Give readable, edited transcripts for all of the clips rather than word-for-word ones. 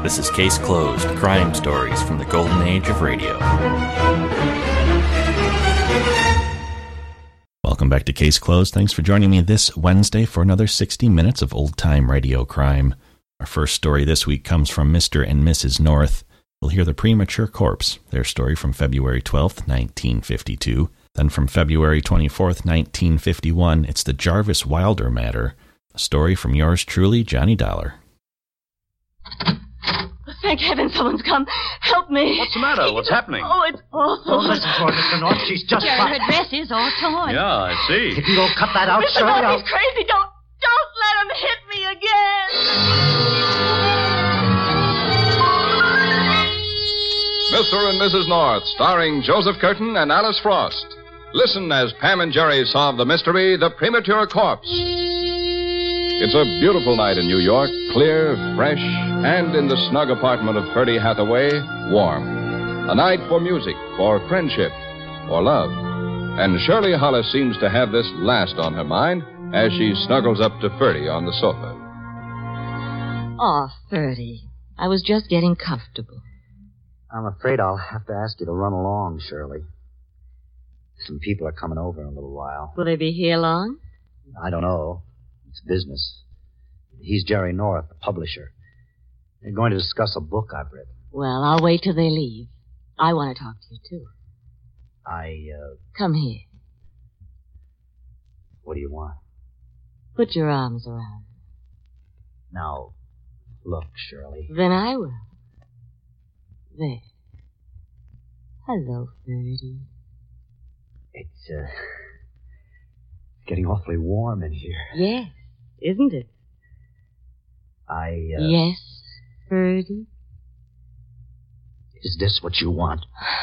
This is Case Closed, crime stories from the golden age of radio. Welcome back to Case Closed. Thanks for joining me this Wednesday for another 60 minutes of old-time radio crime. Our first story this week comes from Mr. and Mrs. North. We'll hear The Premature Corpse, their story from February 12th, 1952. Then from February 24th, 1951, it's the Jarvis Wilder matter, a story from yours truly, Johnny Dollar. Thank heaven someone's come. Help me. What's the matter? What's happening? Oh, it's awful. Oh, listen to her, Mr. North. She's just Her dress is all torn. Yeah, I see. If you don't cut that out, Mr. Shirley, North, he's crazy. Don't let him hit me again. Mr. and Mrs. North, starring Joseph Curtin and Alice Frost. Listen as Pam and Jerry solve the mystery, The Premature Corpse. It's a beautiful night in New York, clear, fresh, and in the snug apartment of Ferdy Hathaway, warm. A night for music, for friendship, for love. And Shirley Hollis seems to have this last on her mind as she snuggles up to Ferdy on the sofa. Oh, Ferdy, I was just getting comfortable. I'm afraid I'll have to ask you to run along, Shirley. Some people are coming over in a little while. Will they be here long? I don't know. It's business. He's Jerry North, the publisher. They're going to discuss a book I've written. Well, I'll wait till they leave. I want to talk to you, too. Come here. What do you want? Put your arms around me. Now, look, Shirley. Then I will. There. Hello, Ferdy. It's getting awfully warm in here. Yes, isn't it? Yes, Ferdy. Is this what you want?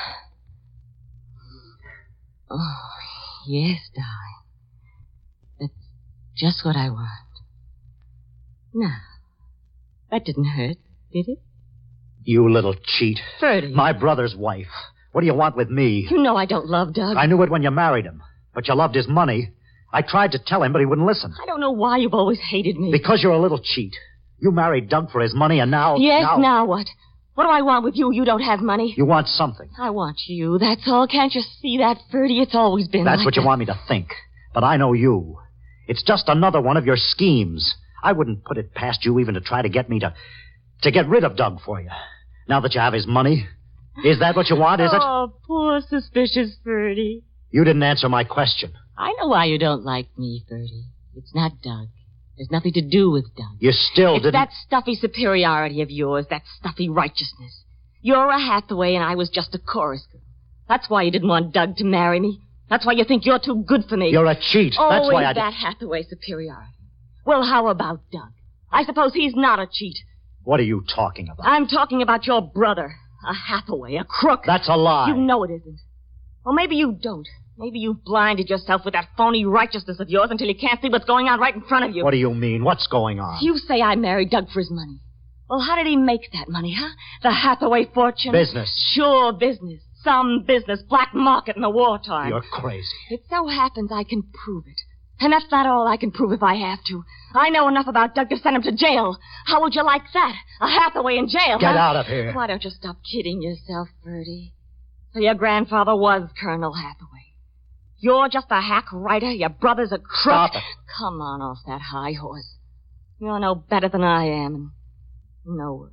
Oh, yes, darling. That's just what I want. Now, that didn't hurt, did it? You little cheat. Ferdy. My brother's wife. What do you want with me? You know I don't love Doug. I knew it when you married him, but you loved his money. I tried to tell him, but he wouldn't listen. I don't know why you've always hated me. Because you're a little cheat. You married Doug for his money, and now... Yes, now what? What do I want with you? You don't have money. You want something. I want you, that's all. Can't you see that, Ferdy? It's always been That's like what you that. want me to think. But I know you. It's just another one of your schemes. I wouldn't put it past you even to try to get me to get rid of Doug for you. Now that you have his money. Is that what you want, is it? Oh, poor suspicious Ferdy. You didn't answer my question. I know why you don't like me, Ferdy. It's not Doug. There's nothing to do with Doug. You still It's didn't... that stuffy superiority of yours, that stuffy righteousness. You're a Hathaway and I was just a chorus girl. That's why you didn't want Doug to marry me. That's why you think you're too good for me. You're a cheat. That's Always why I... that Hathaway superiority. Well, how about Doug? I suppose he's not a cheat. What are you talking about? I'm talking about your brother. A Hathaway, a crook. That's a lie. You know it isn't. Well, maybe you don't. Maybe you've blinded yourself with that phony righteousness of yours until you can't see what's going on right in front of you. What do you mean? What's going on? You say I married Doug for his money. Well, how did he make that money, huh? The Hathaway fortune? Business. Sure, business. Some business. Black market in the wartime. You're crazy. It so happens I can prove it. And that's not all I can prove if I have to. I know enough about Doug to send him to jail. How would you like that? A Hathaway in jail, Get huh? out of here. Why don't you stop kidding yourself, Ferdy? So your grandfather was Colonel Hathaway. You're just a hack writer. Your brother's a crook. Stop it. Come on off that high horse. You're no better than I am, and no worse.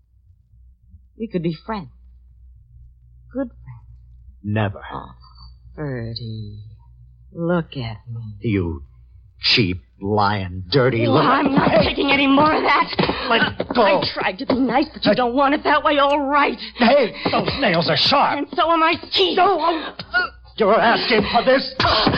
We could be friends. Good friends. Never. Oh, Ferdy. Look at me. You cheap, lying, dirty Well, little... I'm not taking any more of that. Let go. I tried to be nice, but you don't want it that way. All right. Hey, those nails are sharp. And so are my teeth. No. You're asking for this.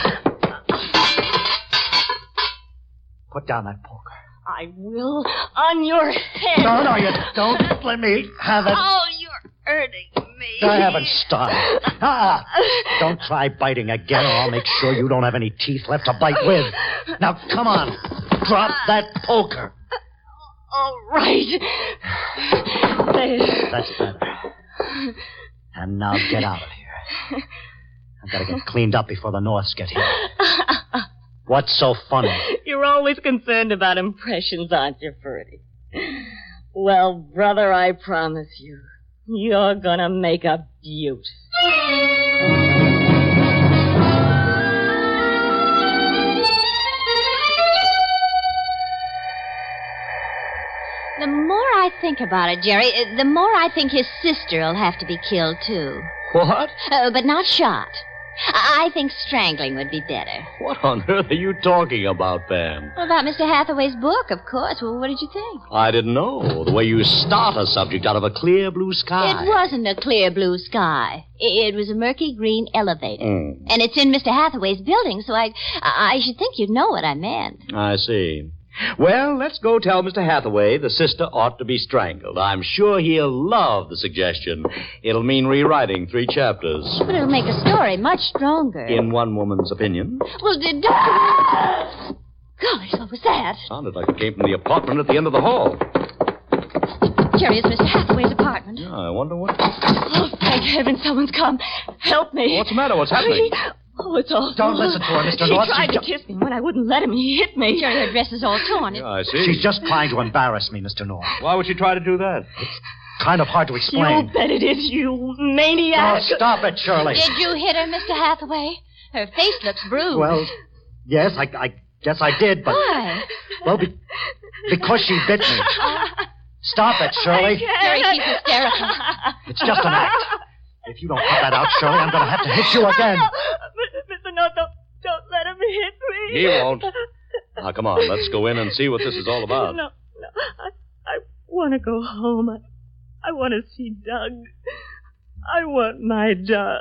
Put down that poker. I will on your head. No, you don't. Let me have it. Oh, you're hurting me. I haven't started. Don't try biting again, or I'll make sure you don't have any teeth left to bite with. Now, come on. Drop that poker. All right. There. That's better. And now get out of here. I've got to get cleaned up before the Norths get here. What's so funny? You're always concerned about impressions, aren't you, Ferdy? Well, brother, I promise you, you're gonna make a beaut. The more I think about it, Jerry, the more I think his sister will have to be killed, too. What? But not shot. I think strangling would be better. What on earth are you talking about, Pam? About Mr. Hathaway's book, of course. Well, what did you think? I didn't know. The way you start a subject out of a clear blue sky. It wasn't a clear blue sky. It was a murky green elevator. And it's in Mr. Hathaway's building, so I should think you'd know what I meant. I see. Well, let's go tell Mr. Hathaway the sister ought to be strangled. I'm sure he'll love the suggestion. It'll mean rewriting 3 chapters. But it'll make a story much stronger. In one woman's opinion. Well, Golly, what was that? Sounded like it came from the apartment at the end of the hall. Jerry, it's Mr. Hathaway's apartment. Yeah, I wonder what... Oh, thank heaven someone's come. Help me. What's the matter? What's happening? Oh, it's awful. Don't listen to her, Mr. North. He tried to kiss me. When I wouldn't let him, he hit me. Jerry, her dress is all torn. Yeah, I see. She's just trying to embarrass me, Mr. North. Why would she try to do that? Kind of hard to explain. You bet it is, you maniac. Oh, stop it, Shirley. Did you hit her, Mr. Hathaway? Her face looks bruised. Well, yes, I guess I did, but... Why? Well, because she bit me. Stop it, Shirley. Jerry, she's hysterical. It's just an act. If you don't cut that out, Shirley, I'm going to have to hit you again. Mr. North, don't let him hit me. He won't. Now, come on, let's go in and see what this is all about. No. I want to go home. I want to see Doug. I want my Doug.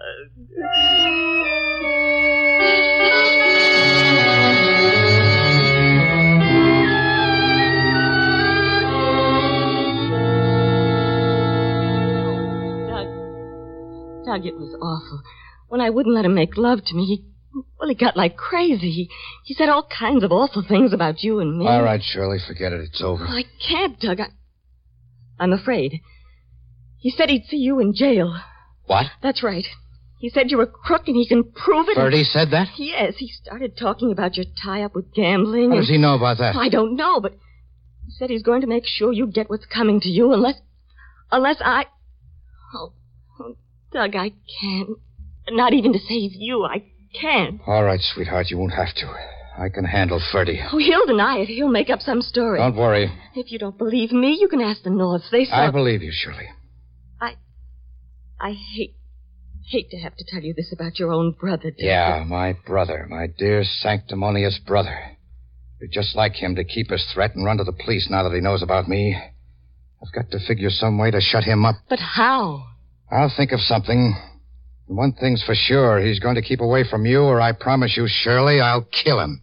Doug, it was awful. When I wouldn't let him make love to me, he got like crazy. He said all kinds of awful things about you and me. All right, Shirley, forget it. It's over. Oh, I can't, Doug. I'm afraid. He said he'd see you in jail. What? That's right. He said you were a crook and he can prove it. Ferdy said that? Yes, he started talking about your tie-up with gambling. How does he know about that? I don't know, but he said he's going to make sure you get what's coming to you unless I... Oh, Doug, I can't. Not even to save you, I can't. All right, sweetheart, you won't have to. I can handle Ferdy. Oh, he'll deny it. He'll make up some story. Don't worry. If you don't believe me, you can ask the Norths. They saw... I believe you, Shirley. I hate to have to tell you this about your own brother, Doug. Yeah, my brother. My dear sanctimonious brother. You're just like him to keep his threat and run to the police now that he knows about me. I've got to figure some way to shut him up. But how? I'll think of something. One thing's for sure. He's going to keep away from you, or I promise you, Shirley, I'll kill him.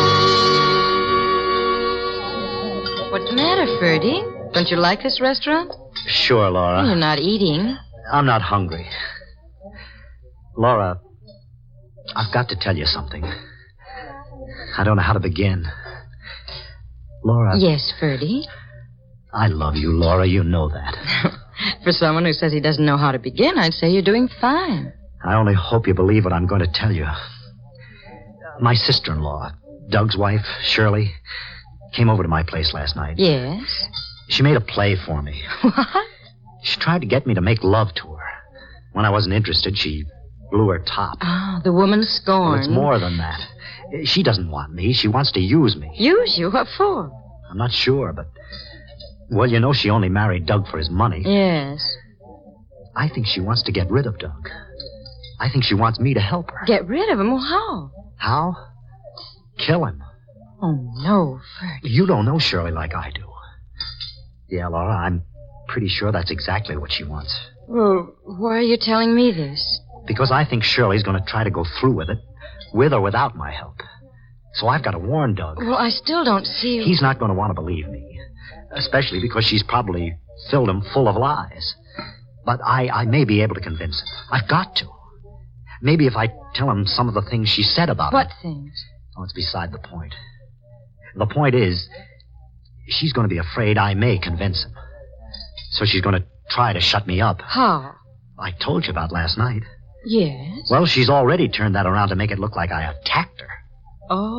What's the matter, Ferdy? Don't you like this restaurant? Sure, Laura. You're not eating. I'm not hungry. Laura, I've got to tell you something. I don't know how to begin. Laura. Yes, Ferdy? I love you, Laura. You know that. For someone who says he doesn't know how to begin, I'd say you're doing fine. I only hope you believe what I'm going to tell you. My sister-in-law, Doug's wife, Shirley, came over to my place last night. Yes? She made a play for me. What? She tried to get me to make love to her. When I wasn't interested, she blew her top. Oh, the woman scorned. Well, it's more than that. She doesn't want me. She wants to use me. Use you? What for? I'm not sure, but... Well, you know she only married Doug for his money. Yes. I think she wants to get rid of Doug. I think she wants me to help her. Get rid of him? Well, how? How? Kill him. Oh, no, Ferdy. You don't know Shirley like I do. Yeah, Laura, I'm pretty sure that's exactly what she wants. Well, why are you telling me this? Because I think Shirley's going to try to go through with it, with or without my help. So I've got to warn Doug. Well, I still don't see... He's not going to want to believe me, especially because she's probably filled him full of lies. But I may be able to convince him. I've got to. Maybe if I tell him some of the things she said about What him. things? Oh, it's beside the point. The point is, she's going to be afraid I may convince him. So she's going to try to shut me up. How? I told you about last night. Yes? Well, she's already turned that around to make it look like I attacked her.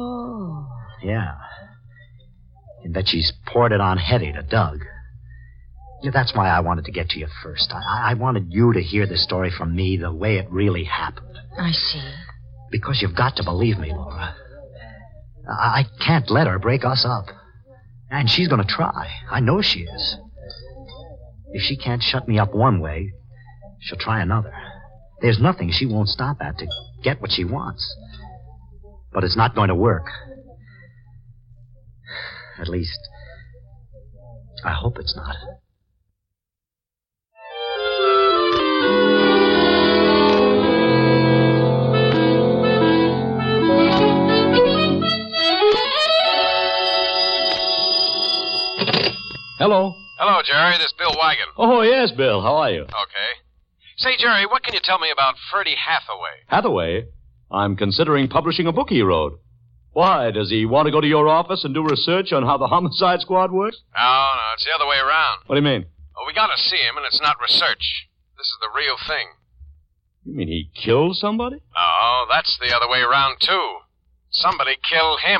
Oh. Yeah. And that she's poured it on heavy to Doug. That's why I wanted to get to you first. I wanted you to hear the story from me the way it really happened. I see. Because you've got to believe me, Laura. I can't let her break us up. And she's going to try. I know she is. If she can't shut me up one way, she'll try another. There's nothing she won't stop at to get what she wants. But it's not going to work. At least, I hope it's not. Hello. Hello, Jerry. This is Bill Wagon. Oh, yes, Bill. How are you? Okay. Say, Jerry, what can you tell me about Ferdy Hathaway? Hathaway? I'm considering publishing a book he wrote. Why, does he want to go to your office and do research on how the homicide squad works? No, it's the other way around. What do you mean? Well, we gotta see him, and it's not research. This is the real thing. You mean he killed somebody? Oh, that's the other way around, too. Somebody killed him.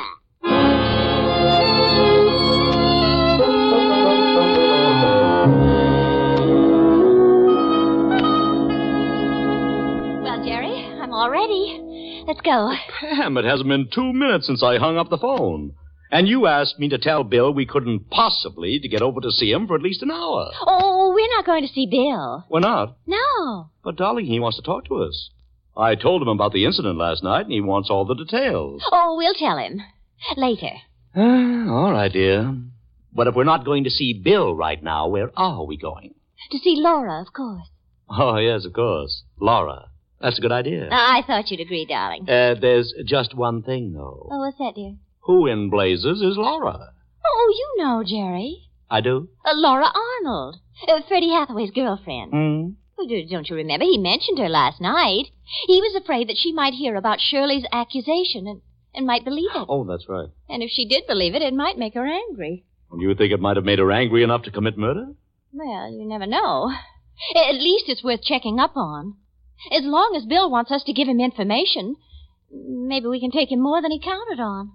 Well, Jerry, I'm all ready. Let's go. Pam, it hasn't been 2 minutes since I hung up the phone. And you asked me to tell Bill we couldn't possibly to get over to see him for at least an hour. Oh, we're not going to see Bill. We're not? No. But, darling, he wants to talk to us. I told him about the incident last night, and he wants all the details. Oh, we'll tell him. Later. All right, dear. But if we're not going to see Bill right now, where are we going? To see Laura, of course. Oh, yes, of course. Laura. That's a good idea. I thought you'd agree, darling. There's just one thing, though. Oh, what's that, dear? Who in blazes is Laura? Oh, you know, Jerry. I do? Laura Arnold. Freddie Hathaway's girlfriend. Hmm? Well, don't you remember? He mentioned her last night. He was afraid that she might hear about Shirley's accusation and might believe it. Oh, that's right. And if she did believe it, it might make her angry. And you think it might have made her angry enough to commit murder? Well, you never know. At least it's worth checking up on. As long as Bill wants us to give him information, maybe we can take him more than he counted on.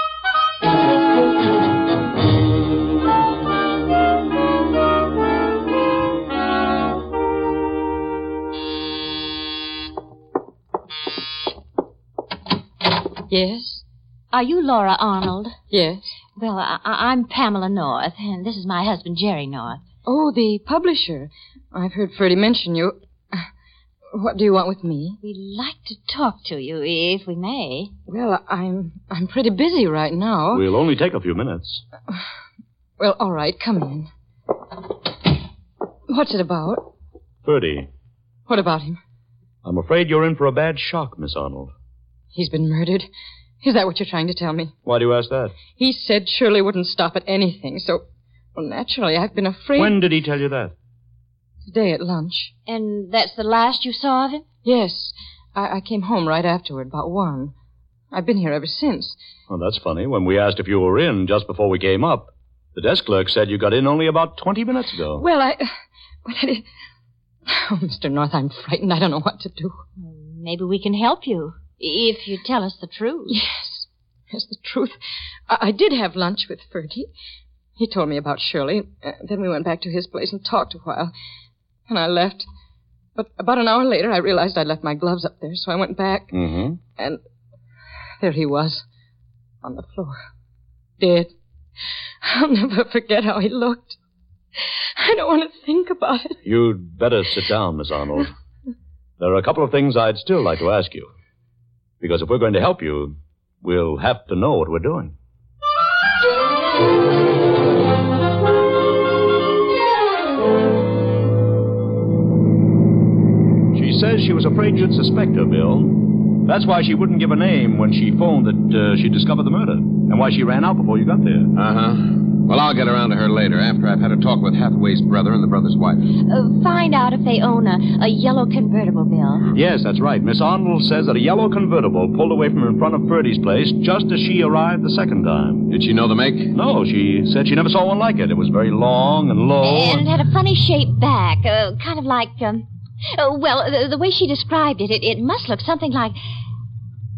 Yes? Are you Laura Arnold? Yes. Well, I'm Pamela North, and this is my husband, Jerry North. Oh, the publisher. I've heard Ferdy mention you. What do you want with me? We'd like to talk to you, if we may. Well, I'm pretty busy right now. We'll only take a few minutes. Well, all right, come in. What's it about? Ferdy. What about him? I'm afraid you're in for a bad shock, Miss Arnold. He's been murdered. Is that what you're trying to tell me? Why do you ask that? He said Shirley wouldn't stop at anything, so... Well, naturally, I've been afraid... When did he tell you that? Today at lunch. And that's the last you saw of him? Yes. I came home right afterward, about 1. I've been here ever since. Oh, that's funny. When we asked if you were in just before we came up, the desk clerk said you got in only about 20 minutes ago. Well, Oh, Mr. North, I'm frightened. I don't know what to do. Maybe we can help you, if you tell us the truth. Yes. Yes, the truth. I did have lunch with Ferdy. He told me about Shirley. Then we went back to his place and talked a while. And I left. But about an hour later, I realized I'd left my gloves up there, so I went back. Mm-hmm. And there he was, on the floor, dead. I'll never forget how he looked. I don't want to think about it. You'd better sit down, Miss Arnold. There are a couple of things I'd still like to ask you. Because if we're going to help you, we'll have to know what we're doing. She says she was afraid you'd suspect her, Bill. That's why she wouldn't give a name when she phoned that she discovered the murder. And why she ran out before you got there. Uh-huh. Well, I'll get around to her later, after I've had a talk with Hathaway's brother and the brother's wife. Find out if they own a yellow convertible, Bill. Yes, that's right. Miss Arnold says that a yellow convertible pulled away from in front of Ferdy's place just as she arrived the second time. Did she know the make? No, she said she never saw one like it. It was very long and low. And it had a funny shaped back, kind of like, the way she described it must look something like,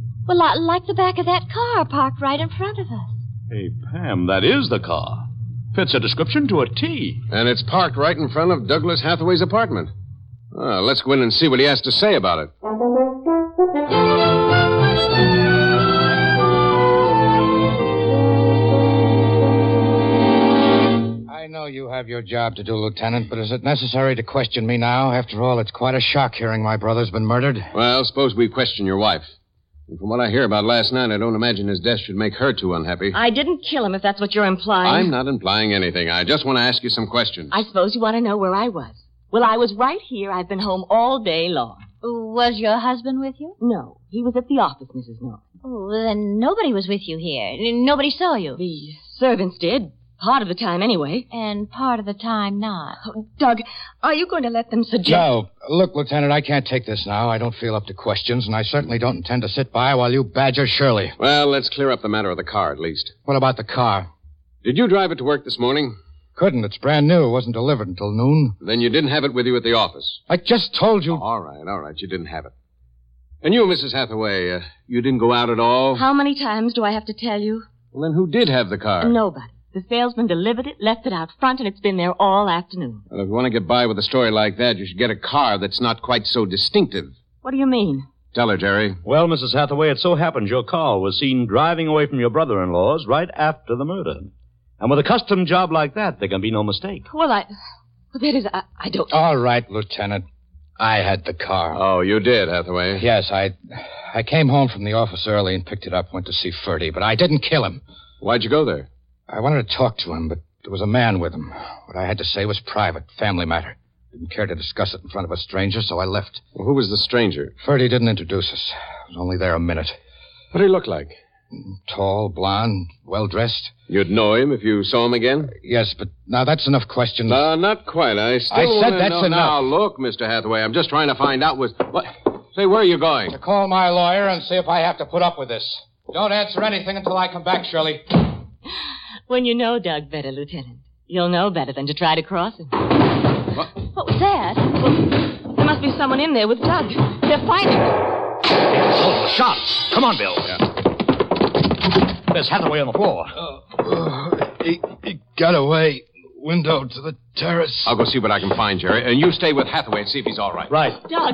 like the back of that car parked right in front of us. Hey, Pam, that is the car. Fits a description to a T. And it's parked right in front of Douglas Hathaway's apartment. Let's go in and see what he has to say about it. I know you have your job to do, Lieutenant, but is it necessary to question me now? After all, it's quite a shock hearing my brother's been murdered. Well, suppose we question your wife. And from what I hear about last night, I don't imagine his death should make her too unhappy. I didn't kill him, if that's what you're implying. I'm not implying anything. I just want to ask you some questions. I suppose you want to know where I was. Well, I was right here. I've been home all day long. Was your husband with you? No, he was at the office, Mrs. North. Oh, then nobody was with you here. Nobody saw you. The servants did. Part of the time, anyway. And part of the time not. Oh, Doug, are you going to let them suggest... No. Look, Lieutenant, I can't take this now. I don't feel up to questions, and I certainly don't intend to sit by while you badger Shirley. Well, let's clear up the matter of the car, at least. What about the car? Did you drive it to work this morning? Couldn't. It's brand new. It wasn't delivered until noon. Then you didn't have it with you at the office. I just told you. All right. You didn't have it. And you, Mrs. Hathaway, you didn't go out at all? How many times do I have to tell you? Well, then who did have the car? Nobody. The salesman delivered it, left it out front, and it's been there all afternoon. Well, if you want to get by with a story like that, you should get a car that's not quite so distinctive. What do you mean? Tell her, Jerry. Well, Mrs. Hathaway, it so happens your car was seen driving away from your brother-in-law's right after the murder. And with a custom job like that, there can be no mistake. Well, that is, I don't... All right, Lieutenant. I had the car. Oh, you did, Hathaway? Yes, I came home from the office early and picked it up, went to see Ferdy, but I didn't kill him. Why'd you go there? I wanted to talk to him, but there was a man with him. What I had to say was private, family matter. Didn't care to discuss it in front of a stranger, so I left. Well, who was the stranger? Ferdy didn't introduce us. I was only there a minute. What did he look like? Tall, blonde, well-dressed. You'd know him if you saw him again? Yes, but now that's enough questions. Not quite. I said that's know. enough. Now, look, Mr. Hathaway, I'm just trying to find out what... Say, where are you going? To call my lawyer and see if I have to put up with this. Don't answer anything until I come back, Shirley. When you know Doug better, Lieutenant, you'll know better than to try to cross him. What was that? Well, there must be someone in there with Doug. They're fighting. Oh, shots. Come on, Bill. Yeah. There's Hathaway on the floor. He got away. Window to the terrace. I'll go see what I can find, Jerry. And you stay with Hathaway and see if he's all right. Right. Doug.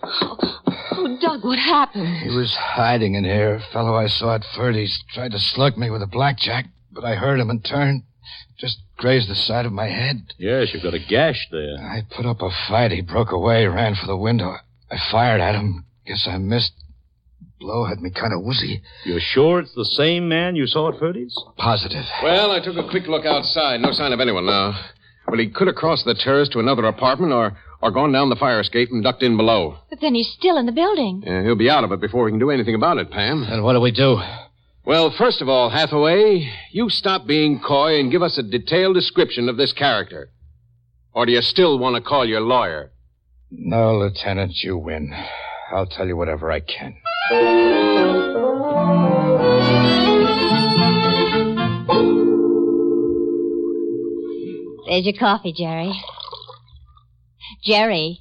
Oh, Doug, what happened? He was hiding in here. A fellow I saw at Ferdy's tried to slug me with a blackjack, but I heard him and turned. Just grazed the side of my head. Yes, you've got a gash there. I put up a fight. He broke away, ran for the window. I fired at him. Guess I missed. Blow had me kind of woozy. You're sure it's the same man you saw at Ferdy's? Positive. Well, I took a quick look outside. No sign of anyone now. Well, he could have crossed the terrace to another apartment or gone down the fire escape and ducked in below. But then he's still in the building. Yeah, he'll be out of it before we can do anything about it, Pam. And what do we do? Well, first of all, Hathaway, you stop being coy and give us a detailed description of this character. Or do you still want to call your lawyer? No, Lieutenant, you win. I'll tell you whatever I can. There's your coffee, Jerry. Jerry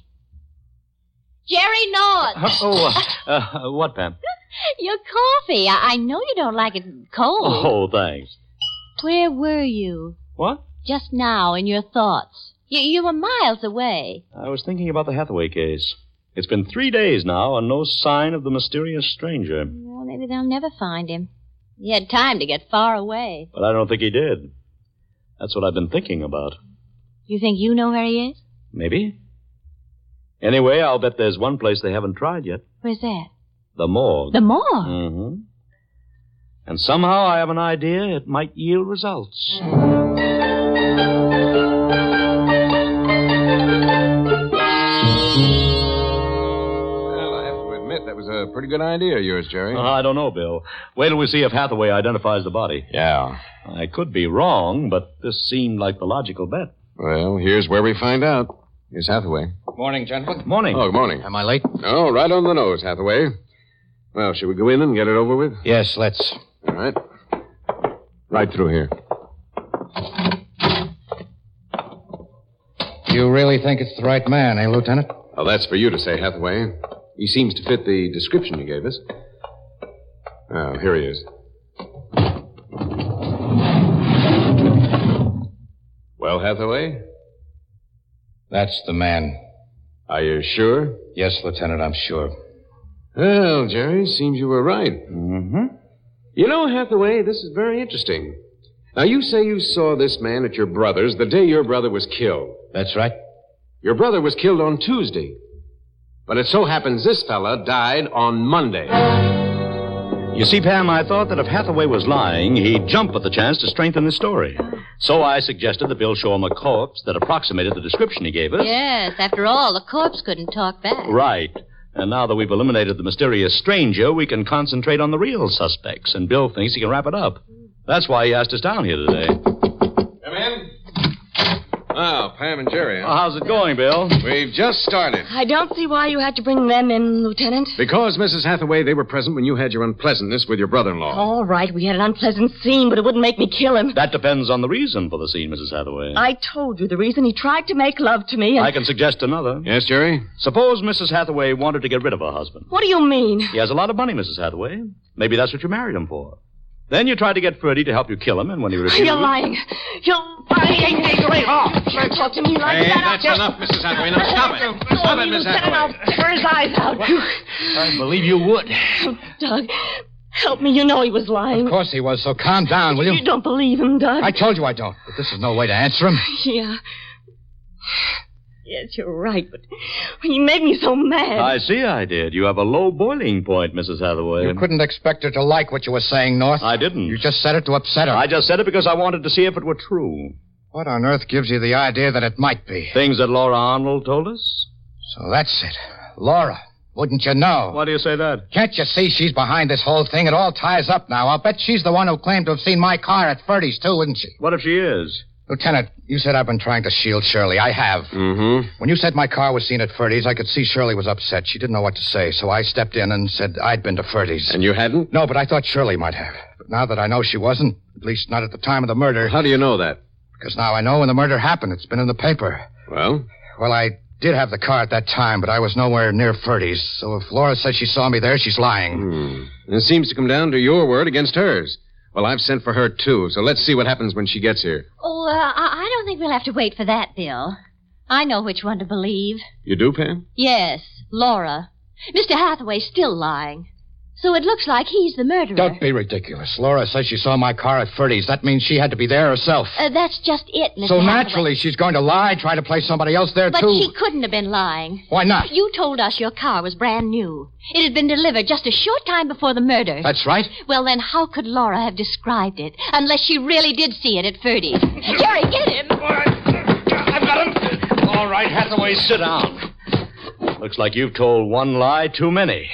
North! What, Pam? Your coffee. I know you don't like it cold. Oh, thanks. Where were you? What? Just now, in your thoughts. You were miles away. I was thinking about the Hathaway case. It's been 3 days now, and no sign of the mysterious stranger. Well, maybe they'll never find him. He had time to get far away. But I don't think he did. That's what I've been thinking about. You think you know where he is? Maybe. Anyway, I'll bet there's one place they haven't tried yet. Where's that? The morgue. The morgue? Mm-hmm. And somehow I have an idea it might yield results. That was a pretty good idea of yours, Jerry. I don't know, Bill. Wait till we see if Hathaway identifies the body. Yeah. I could be wrong, but this seemed like the logical bet. Well, here's where we find out. Here's Hathaway. Morning, gentlemen. Morning. Oh, good morning. Am I late? Oh, right on the nose, Hathaway. Well, should we go in and get it over with? Yes, let's. All right. Right through here. You really think it's the right man, eh, Lieutenant? Well, that's for you to say, Hathaway. He seems to fit the description you gave us. Oh, here he is. Well, Hathaway? That's the man. Are you sure? Yes, Lieutenant, I'm sure. Well, Jerry, seems you were right. Mm-hmm. You know, Hathaway, this is very interesting. Now, you say you saw this man at your brother's the day your brother was killed. That's right. Your brother was killed on Tuesday. But it so happens this fella died on Monday. You see, Pam, I thought that if Hathaway was lying, he'd jump at the chance to strengthen his story. So I suggested that Bill show him a corpse that approximated the description he gave us. Yes, after all, the corpse couldn't talk back. Right. And now that we've eliminated the mysterious stranger, we can concentrate on the real suspects, and Bill thinks he can wrap it up. That's why he asked us down here today. Come in. Oh, Pam and Jerry, huh? Well, how's it going, Bill? We've just started. I don't see why you had to bring them in, Lieutenant. Because, Mrs. Hathaway, they were present when you had your unpleasantness with your brother-in-law. All right, we had an unpleasant scene, but it wouldn't make me kill him. That depends on the reason for the scene, Mrs. Hathaway. I told you the reason. He tried to make love to me. And... I can suggest another. Yes, Jerry? Suppose Mrs. Hathaway wanted to get rid of her husband. What do you mean? He has a lot of money, Mrs. Hathaway. Maybe that's what you married him for. Then you tried to get Ferdy to help you kill him, and when he refused... You're lying. You're lying. Hey, don't talk to me like that. That's enough, Mrs. Hathaway. Now stop it. Stop it, Miss Hathaway. I'll tear his eyes out. I believe you would. Oh, Doug, help me. You know he was lying. Of course he was, so calm down, will you? You don't believe him, Doug. I told you I don't, but this is no way to answer him. Yeah. Yes, you're right, but he made me so mad. I see I did. You have a low boiling point, Mrs. Hathaway. You couldn't expect her to like what you were saying, North. I didn't. You just said it to upset her. I just said it because I wanted to see if it were true. What on earth gives you the idea that it might be? Things that Laura Arnold told us? So that's it. Laura. Wouldn't you know? Why do you say that? Can't you see she's behind this whole thing? It all ties up now. I'll bet she's the one who claimed to have seen my car at Ferdy's, too, isn't she? What if she is? Lieutenant, you said I've been trying to shield Shirley. I have. Mm-hmm. When you said my car was seen at Ferdy's, I could see Shirley was upset. She didn't know what to say, so I stepped in and said I'd been to Ferdy's. And you hadn't? No, but I thought Shirley might have. But now that I know she wasn't, at least not at the time of the murder... How do you know that? Because now I know when the murder happened. It's been in the paper. Well? Well, I did have the car at that time, but I was nowhere near Ferdy's. So if Laura says she saw me there, she's lying. It seems to come down to your word against hers. Well, I've sent for her, too, so let's see what happens when she gets here. Oh, I don't think we'll have to wait for that, Bill. I know which one to believe. You do, Pam? Yes, Laura. Mr. Hathaway's still lying. So it looks like he's the murderer. Don't be ridiculous. Laura says she saw my car at Ferdy's. That means she had to be there herself. That's just it, Mr. So Hathaway. naturally, she's going to lie, try to place somebody else there, but too. But she couldn't have been lying. Why not? You told us your car was brand new. It had been delivered just a short time before the murder. That's right. Well, then how could Laura have described it, unless she really did see it at Ferdy's? Jerry, get him! I've got him! All right, Hathaway, sit down. Looks like you've told one lie too many.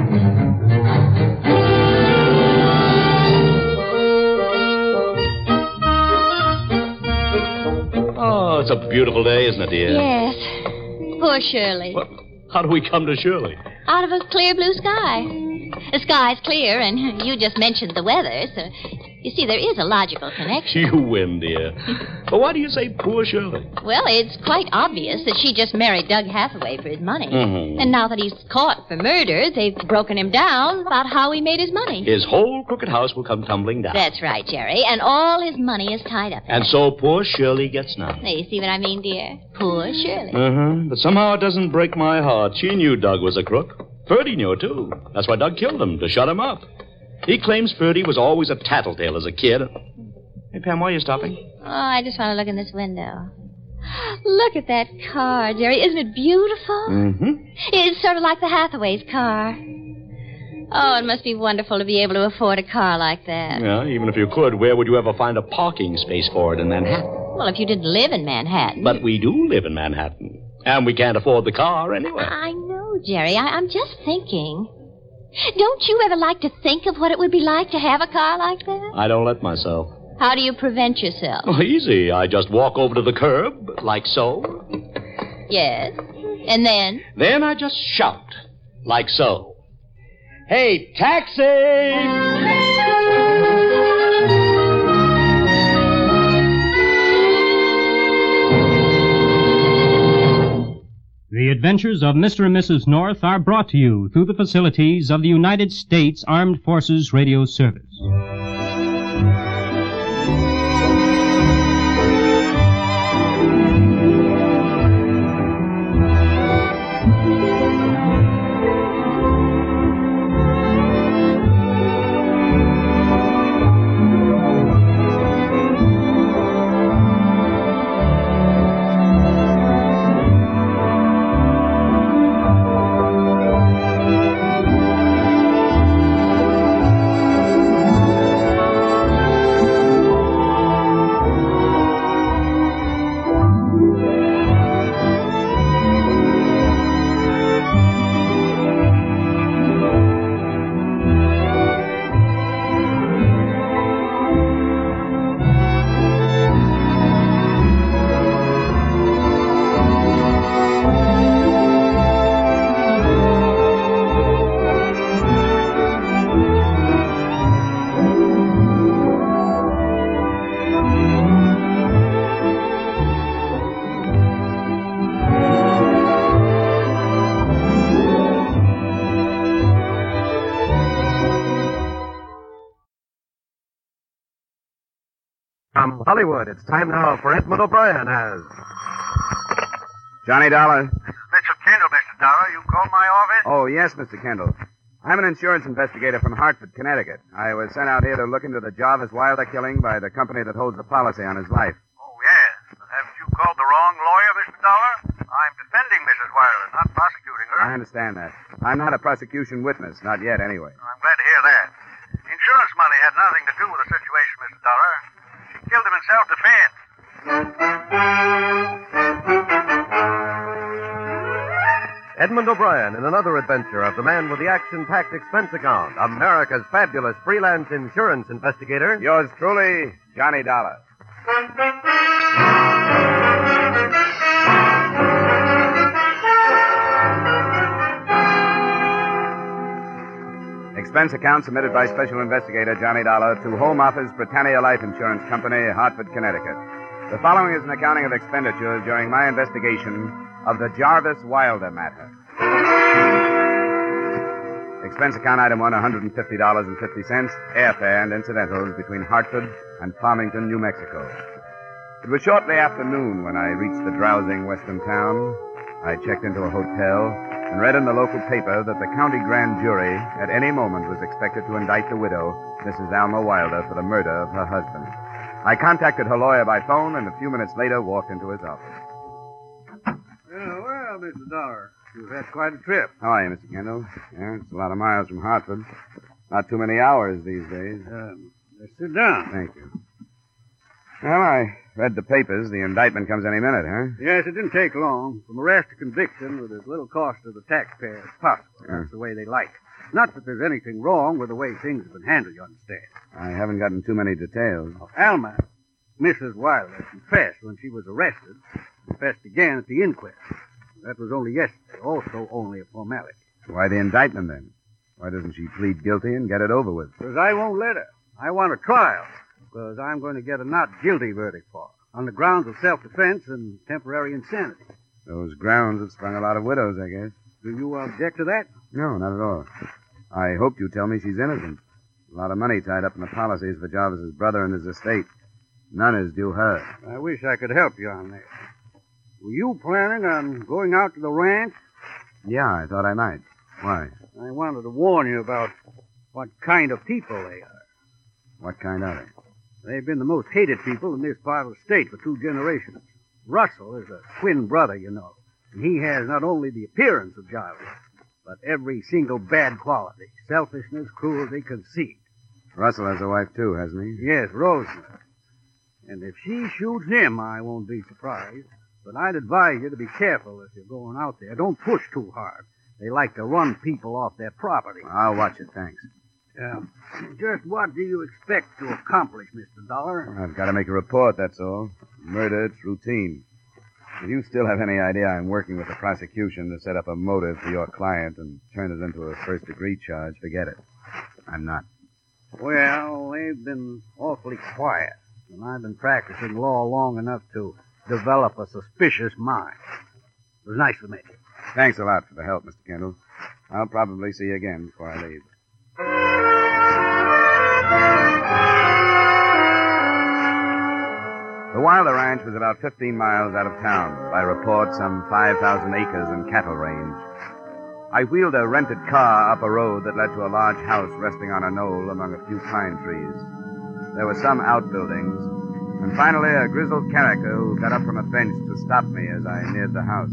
Oh, it's a beautiful day, isn't it, dear? Yes. Poor Shirley. Well, how do we come to Shirley? Out of a clear blue sky. The sky's clear, and you just mentioned the weather, so you see, there is a logical connection. You win, dear. But why do you say poor Shirley? Well, it's quite obvious that she just married Doug Hathaway for his money. Mm-hmm. And now that he's caught for murder, they've broken him down about how he made his money. His whole crooked house will come tumbling down. That's right, Jerry. And all his money is tied up in And it. so poor Shirley gets none. Now, you see what I mean, dear? Poor Shirley. Uh-huh. But somehow it doesn't break my heart. She knew Doug was a crook. Ferdy knew it, too. That's why Doug killed him, to shut him up. He claims Ferdy was always a tattletale as a kid. Hey, Pam, why are you stopping? Oh, I just want to look in this window. Look at that car, Jerry. Isn't it beautiful? Mm-hmm. It's sort of like the Hathaway's car. Oh, it must be wonderful to be able to afford a car like that. Yeah, even if you could, where would you ever find a parking space for it in Manhattan? Well, if you didn't live in Manhattan. But we do live in Manhattan. And we can't afford the car anyway. I know, Jerry. I'm just thinking. Don't you ever like to think of what it would be like to have a car like that? I don't let myself. How do you prevent yourself? Oh, easy. I just walk over to the curb, like so. Yes. And then? Then I just shout, like so. Hey, taxi! The Adventures of Mr. and Mrs. North are brought to you through the facilities of the United States Armed Forces Radio Service. From Hollywood, it's time now for Edmund O'Brien as... Johnny Dollar. This is Mitchell Kendall, Mr. Dollar. You called my office? Oh, yes, Mr. Kendall. I'm an insurance investigator from Hartford, Connecticut. I was sent out here to look into the Jarvis Wilder killing by the company that holds the policy on his life. Oh, yes. But haven't you called the wrong lawyer, Mr. Dollar? I'm defending Mrs. Wilder, not prosecuting her. I understand that. I'm not a prosecution witness, not yet anyway. I'm glad to hear that. Insurance money had nothing to do with the situation, Mr. Dollar. She killed him in self-defense. Edmund O'Brien in another adventure of the man with the action-packed expense account, America's fabulous freelance insurance investigator. Yours truly, Johnny Dollar. Expense account submitted by Special Investigator Johnny Dollar to Home Office Britannia Life Insurance Company, Hartford, Connecticut. The following is an accounting of expenditures during my investigation of the Jarvis Wilder matter. Expense account item 1, $150.50, airfare and incidentals between Hartford and Farmington, New Mexico. It was shortly after noon when I reached the drowsing western town. I checked into a hotel and read in the local paper that the county grand jury at any moment was expected to indict the widow, Mrs. Alma Wilder, for the murder of her husband. I contacted her lawyer by phone and a few minutes later walked into his office. Well, Mr. Dollar, you've had quite a trip. How are you, Mr. Kendall? Yeah, it's a lot of miles from Hartford. Not too many hours these days. Let's sit down. Thank you. Well, I read the papers. The indictment comes any minute, huh? Yes, it didn't take long. From arrest to conviction with as little cost to the taxpayer as possible. That's the way they like it. Not that there's anything wrong with the way things have been handled, you understand. I haven't gotten too many details. Alma, Mrs. Wilder, confessed when she was arrested. Confessed again at the inquest. That was only yesterday. Also only a formality. Why the indictment, then? Why doesn't she plead guilty and get it over with? Because I won't let her. I want a trial. Because I'm going to get a not guilty verdict for her. On the grounds of self-defense and temporary insanity. Those grounds have sprung a lot of widows, I guess. Do you object to that? No, not at all. I hoped you'd tell me she's innocent. A lot of money tied up in the policies for Jarvis's brother and his estate. None is due her. I wish I could help you on that. Were you planning on going out to the ranch? Yeah, I thought I might. Why? I wanted to warn you about what kind of people they are. What kind are they? They've been the most hated people in this part of the state for 2 generations. Russell is a twin brother, you know. And he has not only the appearance of Jarvis, but every single bad quality. Selfishness, cruelty, conceit. Russell has a wife, too, hasn't he? Yes, Rosemary. And if she shoots him, I won't be surprised. But I'd advise you to be careful if you're going out there. Don't push too hard. They like to run people off their property. I'll watch it, thanks. Just what do you expect to accomplish, Mr. Dollar? I've got to make a report, that's all. Murder, it's routine. If you still have any idea I'm working with the prosecution to set up a motive for your client and turn it into a first-degree charge, forget it. I'm not. Well, they've been awfully quiet, and I've been practicing law long enough to develop a suspicious mind. It was nice to meet you. Thanks a lot for the help, Mr. Kendall. I'll probably see you again before I leave. The Wilder Ranch was about 15 miles out of town. By report, some 5,000 acres and cattle range. I wheeled a rented car up a road that led to a large house resting on a knoll among a few pine trees. There were some outbuildings, and finally a grizzled character who got up from a bench to stop me as I neared the house.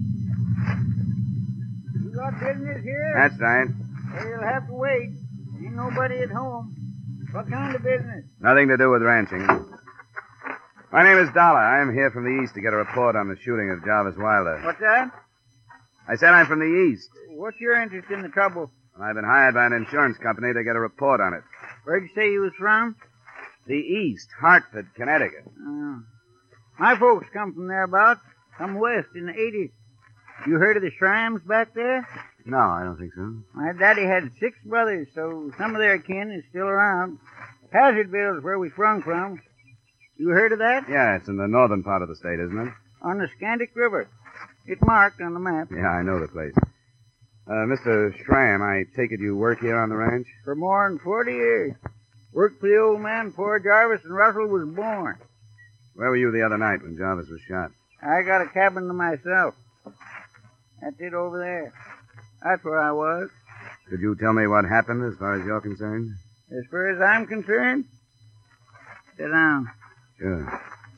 You got business here? That's right. Well, you'll have to wait. Ain't nobody at home. What kind of business? Nothing to do with ranching. My name is Dollar. I'm here from the east to get a report on the shooting of Jarvis Wilder. What's that? I said I'm from the east. What's your interest in the trouble? I've been hired by an insurance company to get a report on it. Where'd you say you was from? The east, Hartford, Connecticut. My folks come from thereabouts. Come west in the 80s. You heard of the Shrimes back there? No, I don't think so. My daddy had 6 brothers, so some of their kin is still around. Hazardville is where we sprung from. You heard of that? Yeah, it's in the northern part of the state, isn't it? On the Scandic River. It's marked on the map. Yeah, I know the place. Mr. Schramm, I take it you work here on the ranch? For more than 40 years. Worked for the old man before Jarvis and Russell was born. Where were you the other night when Jarvis was shot? I got a cabin to myself. That's it over there. That's where I was. Could you tell me what happened as far as you're concerned? As far as I'm concerned, sit down. Sure.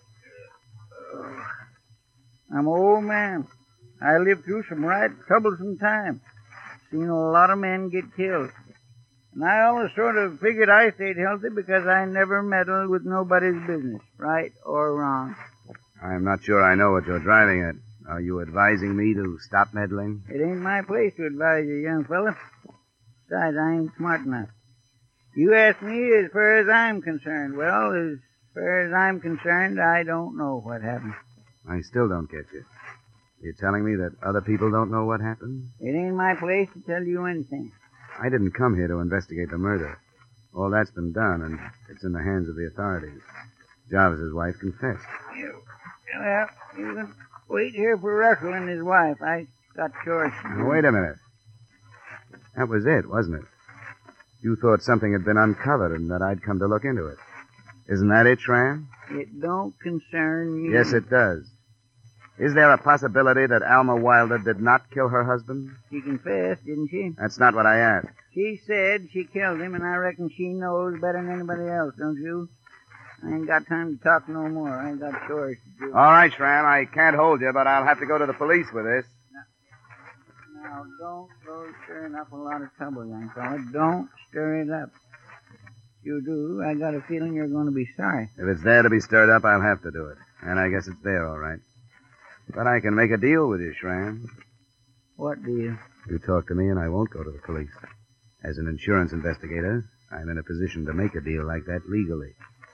I'm an old man. I lived through some right troublesome times. Seen a lot of men get killed. And I always sort of figured I stayed healthy because I never meddled with nobody's business, right or wrong. I'm not sure I know what you're driving at. Are you advising me to stop meddling? It ain't my place to advise you, young fella. Besides, I ain't smart enough. You ask me as far as I'm concerned. Well, as far as I'm concerned, I don't know what happened. I still don't get you. You're telling me that other people don't know what happened? It ain't my place to tell you anything. I didn't come here to investigate the murder. All that's been done, and it's in the hands of the authorities. Jarvis's wife confessed. Well, you can wait here for Russell and his wife. I got chores to do. Now, wait a minute. That was it, wasn't it? You thought something had been uncovered and that I'd come to look into it. Isn't that it, Schramm? It don't concern me. Yes, it does. Is there a possibility that Alma Wilder did not kill her husband? She confessed, didn't she? That's not what I asked. She said she killed him, and I reckon she knows better than anybody else, don't you? I ain't got time to talk no more. I ain't got chores to do. All right, Schramm, I can't hold you, but I'll have to go to the police with this. Now, don't go stirring up a lot of trouble, young fella. Don't stir it up. If you do, I got a feeling you're going to be sorry. If it's there to be stirred up, I'll have to do it. And I guess it's there, all right. But I can make a deal with you, Schramm. What deal? You talk to me and I won't go to the police. As an insurance investigator, I'm in a position to make a deal like that legally.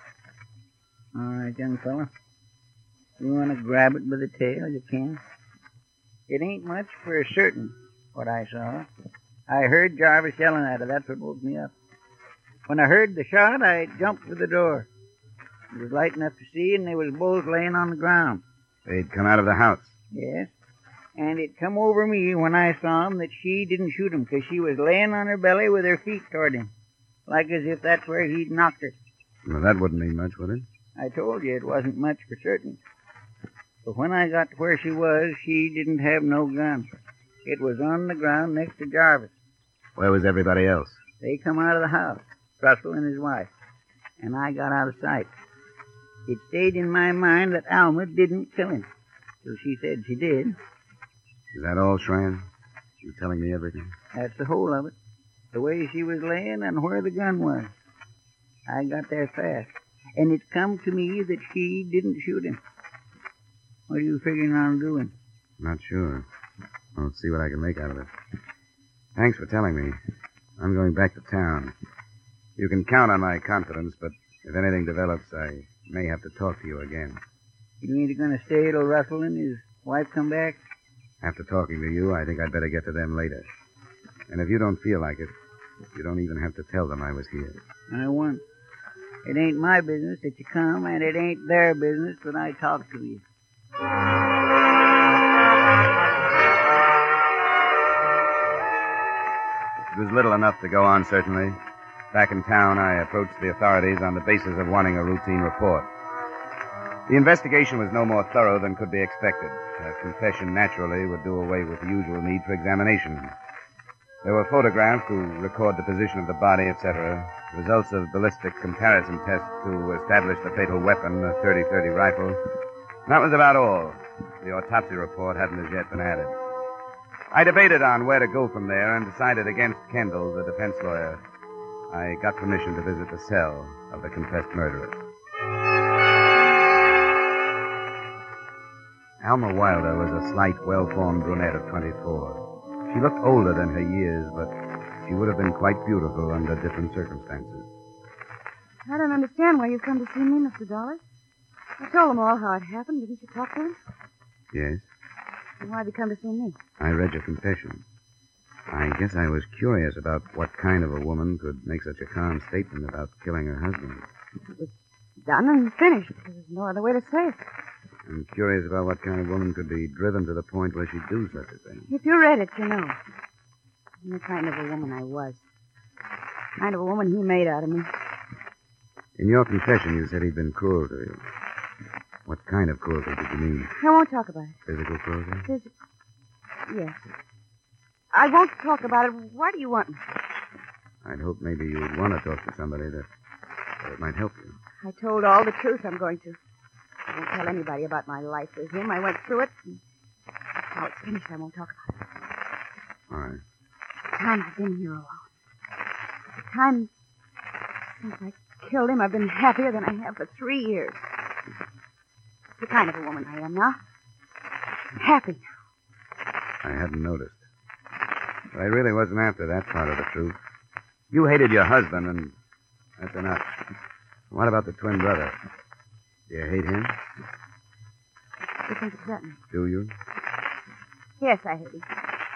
All right, young fella. You want to grab it by the tail, you can. It ain't much for certain, what I saw. I heard Jarvis yelling at her. That's what woke me up. When I heard the shot, I jumped for the door. It was light enough to see, and they was both laying on the ground. They'd come out of the house. Yes. And it come over me when I saw 'em that she didn't shoot him, 'cause she was laying on her belly with her feet toward him, like as if that's where he'd knocked her. Well, that wouldn't mean much, would it? I told you it wasn't much for certain. But when I got to where she was, she didn't have no gun. It was on the ground next to Jarvis. Where was everybody else? They come out of the house, Russell and his wife, and I got out of sight. It stayed in my mind that Alma didn't kill him, till she said she did. Is that all, Schramm? You telling me everything? That's the whole of it. The way she was laying and where the gun was. I got there fast, and it come to me that she didn't shoot him. What are you figuring on doing? Not sure. I'll see what I can make out of it. Thanks for telling me. I'm going back to town. You can count on my confidence, but if anything develops, I may have to talk to you again. You ain't going to stay till Russell and his wife come back? After talking to you, I think I'd better get to them later. And if you don't feel like it, you don't even have to tell them I was here. I won't. It ain't my business that you come, and it ain't their business that I talk to you. It was little enough to go on, certainly. Back in town, I approached the authorities on the basis of wanting a routine report. The investigation was no more thorough than could be expected. A confession, naturally, would do away with the usual need for examination. There were photographs to record the position of the body, etc., results of ballistic comparison tests to establish the fatal weapon, the .30-30 rifle. That was about all. The autopsy report hadn't as yet been added. I debated on where to go from there and decided against Kendall, the defense lawyer. I got permission to visit the cell of the confessed murderer. Alma Wilder was a slight, well-formed brunette of 24. She looked older than her years, but she would have been quite beautiful under different circumstances. I don't understand why you've come to see me, Mr. Dollar. I told them all how it happened. Didn't you talk to them? Yes? Then why'd you come to see me? I read your confession. I guess I was curious about what kind of a woman could make such a calm statement about killing her husband. It was done and finished. There's no other way to say it. I'm curious about what kind of woman could be driven to the point where she'd do such a thing. If you read it, you know. I'm the kind of a woman I was. The kind of a woman he made out of me. In your confession, you said he'd been cruel to you. What kind of cruelty did you mean? I won't talk about it. Physical cruelty? Yes. I won't talk about it. Why do you want me? I'd hope maybe you'd want to talk to somebody that might help you. I told all the truth I'm going to. I won't tell anybody about my life with him. I went through it. And now it's finished. I won't talk about it. All right. The time I've been here alone. The time since I killed him, I've been happier than I have for 3 years. The kind of a woman I am now. Happy now. I hadn't noticed. But I really wasn't after that part of the truth. You hated your husband, and that's enough. What about the twin brother? Do you hate him? You think it's threatening? Do you? Yes, I hate him.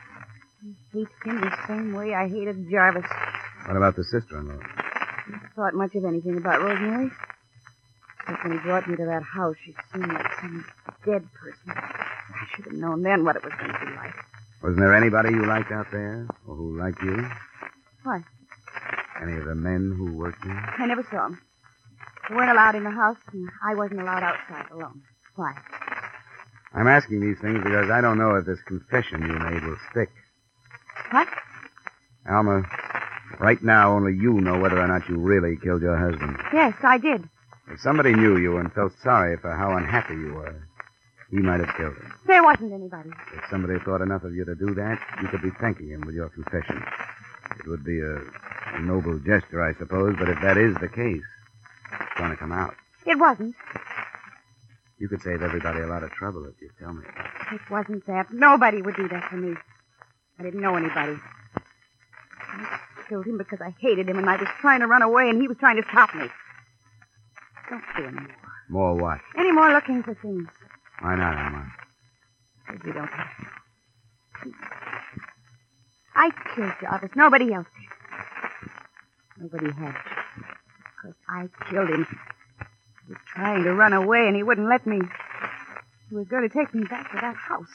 I hate him the same way I hated Jarvis. What about the sister-in-law? I never thought much of anything about Rosemary. But when he brought me to that house, she seemed like some dead person. I should have known then what it was going to be like. Wasn't there anybody you liked out there? Or who liked you? Why? Any of the men who worked here? I never saw him. They weren't allowed in the house, and I wasn't allowed outside alone. Why? I'm asking these things because I don't know if this confession you made will stick. What? Alma, right now only you know whether or not you really killed your husband. Yes, I did. If somebody knew you and felt sorry for how unhappy you were, he might have killed him. There wasn't anybody. If somebody thought enough of you to do that, you could be thanking him with your confession. It would be a noble gesture, I suppose, but if that is the case, it's going to come out. It wasn't. You could save everybody a lot of trouble if you tell me. It wasn't that. Nobody would do that for me. I didn't know anybody. I killed him because I hated him, and I was trying to run away, and he was trying to stop me. Don't do any more. More what? Any more looking for things. Why not, Alma? Because you don't have to. I killed Jarvis. Nobody else did. Nobody had. Because I killed him. He was trying to run away, and he wouldn't let me. He was going to take me back to that house.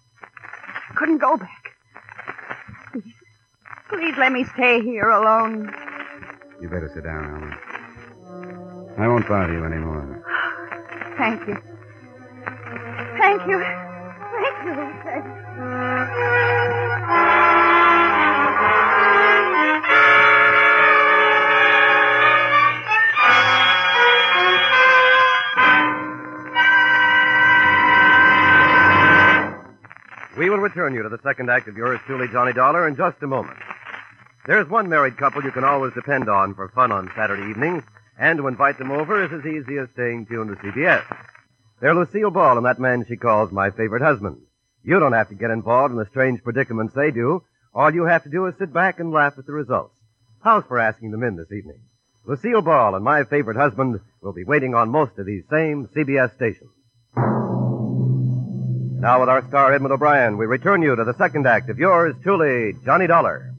I couldn't go back. Please. Please let me stay here alone. You better sit down, Alma. I won't bother you anymore. Thank you. Thank you. Thank you. We will return you to the second act of yours truly, Johnny Dollar, in just a moment. There's one married couple you can always depend on for fun on Saturday evenings, and to invite them over is as easy as staying tuned to CBS. They're Lucille Ball and that man she calls my favorite husband. You don't have to get involved in the strange predicaments they do. All you have to do is sit back and laugh at the results. How's for asking them in this evening? Lucille Ball and my favorite husband will be waiting on most of these same CBS stations. Now with our star Edmund O'Brien, we return you to the second act of yours truly, Johnny Dollar.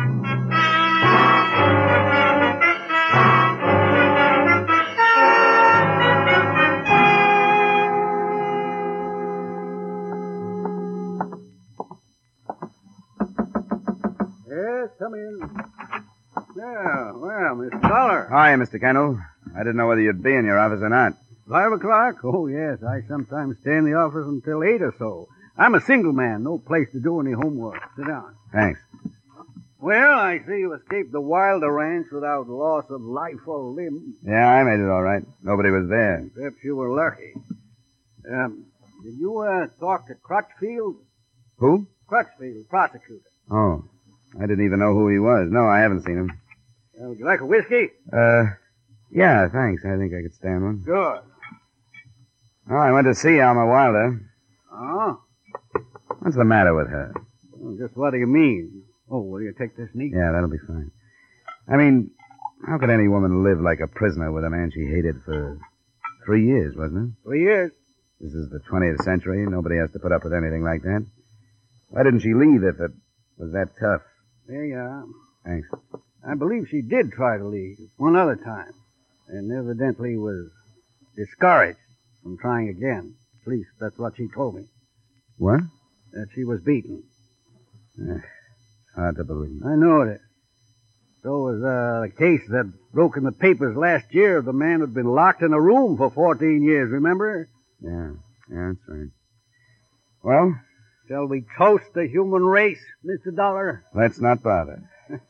Yes, come in. Yeah, well, Mr. Dollar. Hi, Mr. Kendall. I didn't know whether you'd be in your office or not. 5 o'clock? Oh, yes. I sometimes stay in the office until 8 or so. I'm a single man. No place to do any homework. Sit down. Thanks. Well, I see you escaped the Wilder Ranch without loss of life or limb. Yeah, I made it all right. Nobody was there. Perhaps you were lucky. Did you, talk to Crutchfield? Who? Crutchfield, prosecutor. Oh, I didn't even know who he was. No, I haven't seen him. Would you like a whiskey? Yeah, thanks. I think I could stand one. Good. Oh, I went to see Alma Wilder. Oh? What's the matter with her? Well, just what do you mean? Oh, will you take this neat? Yeah, that'll be fine. I mean, how could any woman live like a prisoner with a man she hated for 3 years, wasn't it? 3 years. This is the 20th century. Nobody has to put up with anything like that. Why didn't she leave if it was that tough? There you are. Thanks. I believe she did try to leave one other time, and evidently was discouraged from trying again. At least that's what she told me. What? That she was beaten. Hard to believe. I know it is. So was The case that broke in the papers last year, the man had been locked in a room for 14 years, remember? Yeah, that's right. Well? Shall we toast the human race, Mr. Dollar? Let's not bother.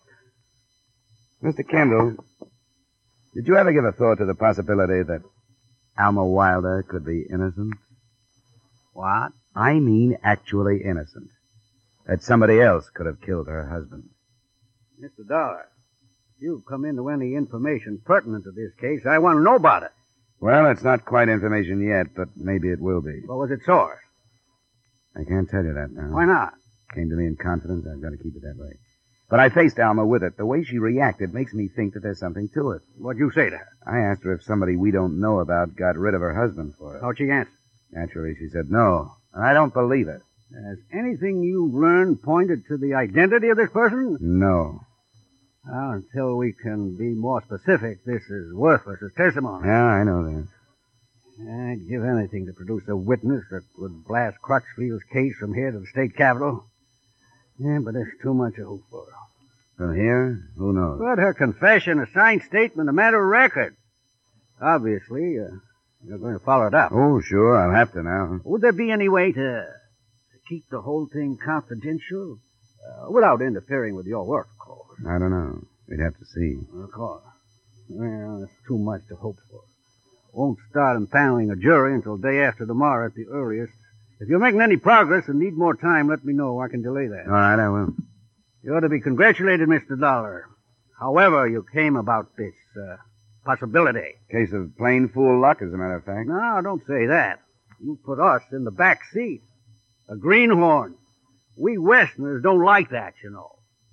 Mr. Kendall, did you ever give a thought to the possibility that Alma Wilder could be innocent? What? I mean actually innocent. That somebody else could have killed her husband. Mr. Dollar, if you've come into any information pertinent to this case, I want to know about it. Well, it's not quite information yet, but maybe it will be. What was its source? I can't tell you that now. Why not? Came to me in confidence. I've got to keep it that way. But I faced Alma with it. The way she reacted makes me think that there's something to it. What'd you say to her? I asked her if somebody we don't know about got rid of her husband for her. How'd she answer? Naturally, she said no. I don't believe it. Has anything you've learned pointed to the identity of this person? No. Well, until we can be more specific, this is worthless as testimony. Yeah, I know that. I'd give anything to produce a witness that would blast Crutchfield's case from here to the state capitol. Yeah, but there's too much to hope for. From here? Who knows? But her confession, a signed statement, a matter of record. Obviously, you're going to follow it up. Oh, sure, I'll have to now. Would there be any way to keep the whole thing confidential? Without interfering with your work, of course. I don't know. We'd have to see. Of course. Well, there's too much to hope for. Won't start impaneling a jury until day after tomorrow at the earliest. If you're making any progress and need more time, let me know. I can delay that. All right, I will. You ought to be congratulated, Mr. Dollar. However you came about this possibility. Case of plain fool luck, as a matter of fact. No, don't say that. You put us in the back seat. A greenhorn. We Westerners don't like that, you know.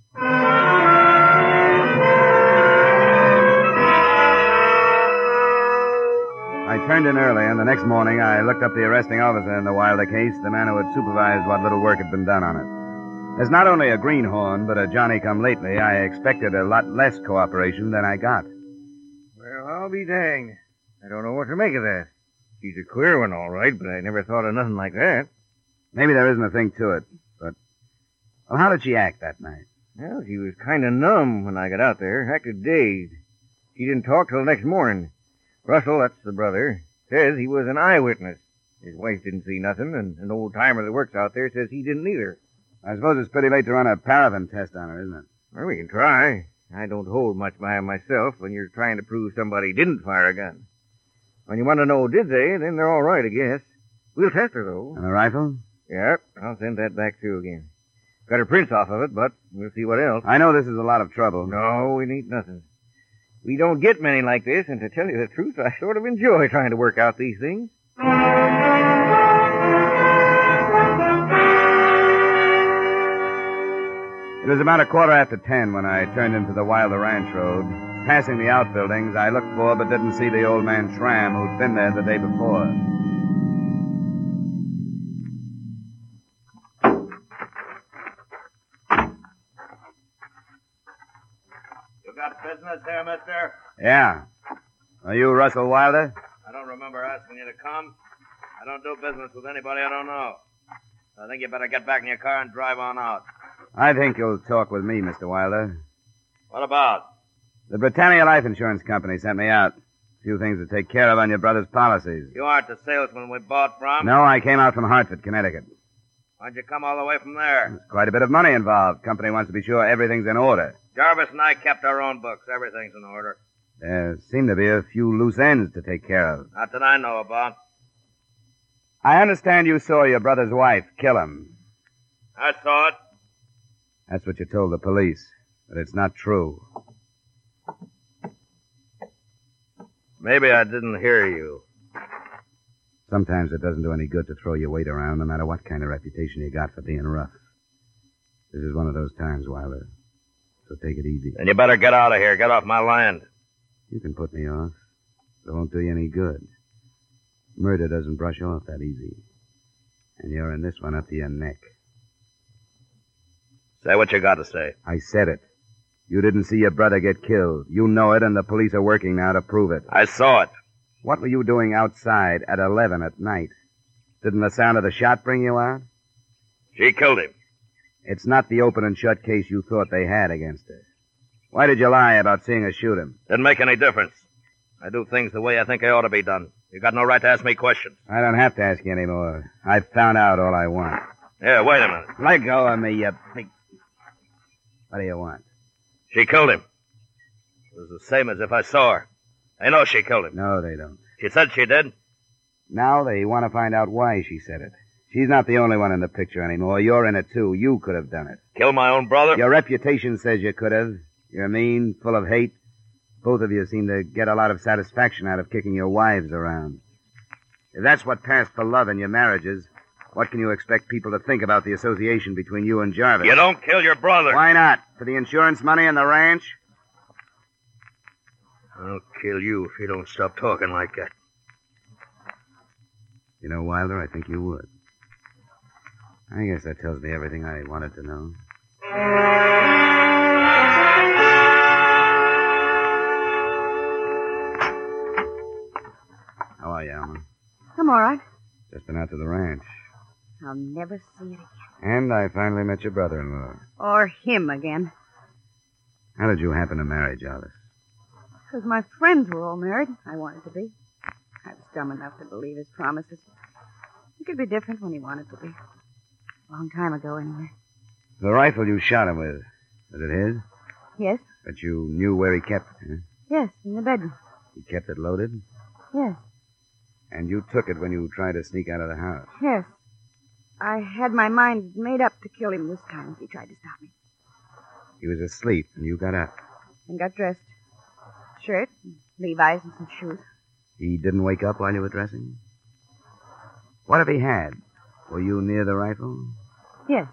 I turned in early, and the next morning I looked up the arresting officer in the Wilder case, the man who had supervised what little work had been done on it. As not only a greenhorn, but a Johnny-come-lately, I expected a lot less cooperation than I got. Well, I'll be danged. I don't know what to make of that. She's a queer one, all right, but I never thought of nothing like that. Maybe there isn't a thing to it, but... Well, how did she act that night? Well, she was kind of numb when I got out there, acted dazed. She didn't talk till the next morning. Russell, that's the brother, says he was an eyewitness. His wife didn't see nothing, and an old-timer that works out there says he didn't either. I suppose it's pretty late to run a paraffin test on her, isn't it? Well, we can try. I don't hold much by 'em myself when you're trying to prove somebody didn't fire a gun. When you want to know did they, then they're all right, I guess. We'll test her, though. And the rifle? Yep, I'll send that back through again. Got her prints off of it, but we'll see what else. I know this is a lot of trouble. No, it ain't nothing. We don't get many like this, and to tell you the truth, I sort of enjoy trying to work out these things. It was about 10:15 when I turned into the Wilder Ranch Road. Passing the outbuildings, I looked for but didn't see the old man Schramm who'd been there the day before. You got business here, mister? Yeah. Are you Russell Wilder? I don't remember asking you to come. I don't do business with anybody I don't know. I think you better get back in your car and drive on out. I think you'll talk with me, Mr. Wilder. What about? The Britannia Life Insurance Company sent me out. A few things to take care of on your brother's policies. You aren't the salesman we bought from? No, I came out from Hartford, Connecticut. Why'd you come all the way from there? There's quite a bit of money involved. Company wants to be sure everything's in order. Jarvis and I kept our own books. Everything's in order. There seem to be a few loose ends to take care of. Not that I know about. I understand you saw your brother's wife kill him. I saw it. That's what you told the police. But it's not true. Maybe I didn't hear you. Sometimes it doesn't do any good to throw your weight around, no matter what kind of reputation you got for being rough. This is one of those times, Wilder. So take it easy. Then you better get out of here. Get off my land. You can put me off. It won't do you any good. Murder doesn't brush off that easy. And you're in this one up to your neck. Say what you got to say. I said it. You didn't see your brother get killed. You know it, and the police are working now to prove it. I saw it. What were you doing outside at 11 at night? Didn't the sound of the shot bring you out? She killed him. It's not the open and shut case you thought they had against her. Why did you lie about seeing us shoot him? Didn't make any difference. I do things the way I think they ought to be done. You got no right to ask me questions. I don't have to ask you anymore. I've found out all I want. Yeah, wait a minute. Let go of me, you pig. What do you want? She killed him. It was the same as if I saw her. They know she killed him. No, they don't. She said she did. Now they want to find out why she said it. She's not the only one in the picture anymore. You're in it, too. You could have done it. Kill my own brother? Your reputation says you could have. You're mean, full of hate. Both of you seem to get a lot of satisfaction out of kicking your wives around. If that's what passed for love in your marriages, what can you expect people to think about the association between you and Jarvis? You don't kill your brother. Why not? For the insurance money and the ranch? I'll kill you if you don't stop talking like that. You know, Wilder, I think you would. I guess that tells me everything I wanted to know. How are you, Alma? I'm all right. Just been out to the ranch. I'll never see it again. And I finally met your brother-in-law. Or him again. How did you happen to marry Jarvis? Because my friends were all married. I wanted to be. I was dumb enough to believe his promises. He could be different when he wanted to be. A long time ago, anyway. The rifle you shot him with, was it his? Yes? But you knew where he kept it, huh? Yes, in the bedroom. He kept it loaded? Yes. And you took it when you tried to sneak out of the house? Yes. I had my mind made up to kill him this time if he tried to stop me. He was asleep, and you got up. And got dressed. Shirt, Levi's, and some shoes. He didn't wake up while you were dressing? What if he had? Were you near the rifle? Yes.